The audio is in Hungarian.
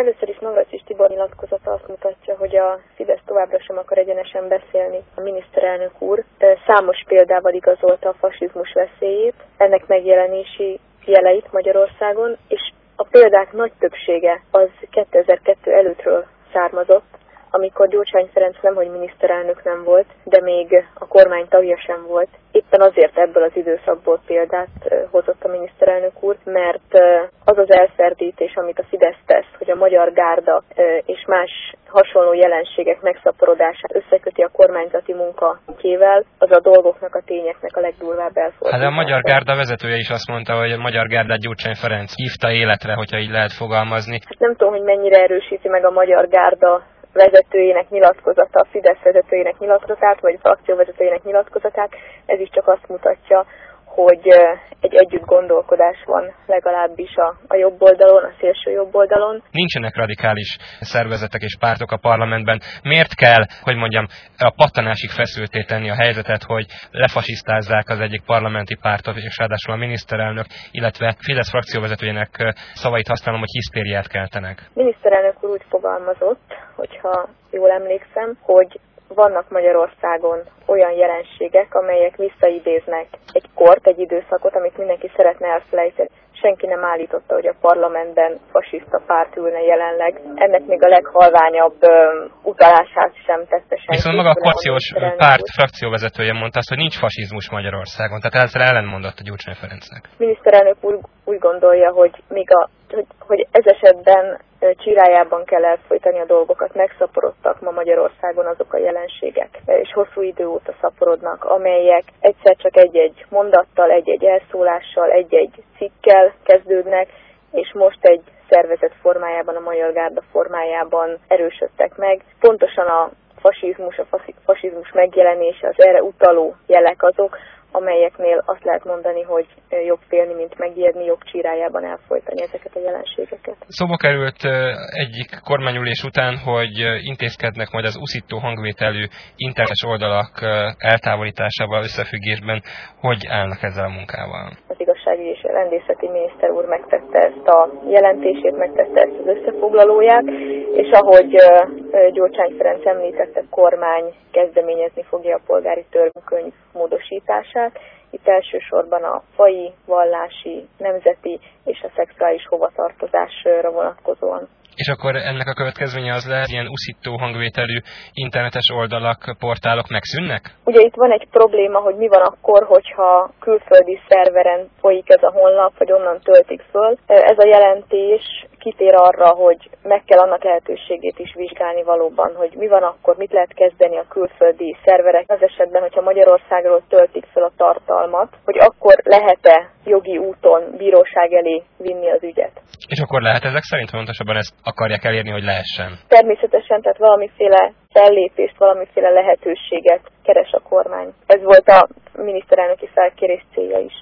Először is Navracsics Tibor nyilatkozata azt mutatja, hogy a Fidesz továbbra sem akar egyenesen beszélni. A miniszterelnök úr számos példával igazolta a fasizmus veszélyét, ennek megjelenési jeleit Magyarországon, és a példák nagy többsége az 2002 előttről származott, amikor Gyurcsány Ferenc nemhogy miniszterelnök nem volt, de még a kormány tagja sem volt. Éppen azért ebből az időszakból példát hozott a miniszterelnök úr, mert az az elferdítés, amit a Fidesz tesz, hogy a Magyar Gárda és más hasonló jelenségek megszaporodását összeköti a kormányzati munkakével, az a dolgoknak, a tényeknek a legdurvább elfordítása. Hát a Magyar Gárda vezetője is azt mondta, hogy a Magyar Gárdát Gyurcsány Ferenc hívta életre, hogyha így lehet fogalmazni. Hát nem tudom, hogy mennyire erősíti meg a Magyar Gárda vezetőjének nyilatkozata, a Fidesz vezetőjének nyilatkozatát, vagy a frakció vezetőjének nyilatkozatát, ez is csak azt mutatja, hogy egy együtt gondolkodás van legalábbis a jobb oldalon, a szélső jobb oldalon. Nincsenek radikális szervezetek és pártok a parlamentben. Miért kell, hogy mondjam, a pattanásig feszülté tenni a helyzetet, hogy lefasisztázzák az egyik parlamenti pártot, és ráadásul a miniszterelnök, illetve Fidesz frakcióvezetőjének szavait használom, hogy hisztériát keltenek? Miniszterelnök úr úgy fogalmazott, hogyha jól emlékszem, hogy vannak Magyarországon olyan jelenségek, amelyek visszaidéznek egy kort, egy időszakot, amit mindenki szeretne elfelejteni. Senki nem állította, hogy a parlamentben fasiszta párt ülne jelenleg. Ennek még a leghalványabb utalását sem tette senki. Viszont maga a koalíciós párt frakcióvezetője mondta azt, hogy nincs fasizmus Magyarországon. Tehát ezzel ellenmondott a Gyurcsány Ferencnek. Miniszterelnök úr úgy gondolja, hogy hogy ez esetben csirájában kell elfolytani a dolgokat. Megszaporodtak ma Magyarországon azok a jelenségek, és hosszú idő óta szaporodnak, amelyek egyszer csak egy-egy mondattal, egy-egy elszólással, egy-egy cikkel kezdődnek, és most egy szervezet formájában, a Magyar Gárda formájában erősödtek meg. Pontosan a fasizmus megjelenése, az erre utaló jelek azok, amelyeknél azt lehet mondani, hogy jobb félni, mint megijedni, jobb csírájában elfolytani ezeket a jelenségeket. Szóba került egyik kormányülés után, hogy intézkednek majd az uszító hangvételű internetes oldalak eltávolításával összefüggésben. Hogy állnak ezzel a munkával? Az igazságügyi és rendészeti miniszter úr megtette ezt a jelentését, megtette ezt az összefoglalóját, és ahogy Gyurcsány Ferenc említette, kormány kezdeményezni fogja a polgári törvénykönyv módosítását. Itt elsősorban a faji, vallási, nemzeti és a szexuális hovatartozásra vonatkozóan. És akkor ennek a következménye az lehet, ilyen uszító hangvételű internetes oldalak, portálok megszűnnek? Ugye itt van egy probléma, hogy mi van akkor, hogyha külföldi szerveren folyik ez a honlap, vagy onnan töltik föl. Ez a jelentés kitér arra, hogy meg kell annak lehetőségét is vizsgálni valóban, hogy mi van akkor, mit lehet kezdeni a külföldi szerverek az esetben, hogyha Magyarországról töltik fel a tartalmat, hogy akkor lehet-e jogi úton bíróság elé vinni az ügyet. És akkor lehet ezek szerint pontosabban ezt akarják elérni, hogy lehessen? Természetesen, tehát valamiféle fellépést, valamiféle lehetőséget keres a kormány. Ez volt a miniszterelnöki felkérés célja is.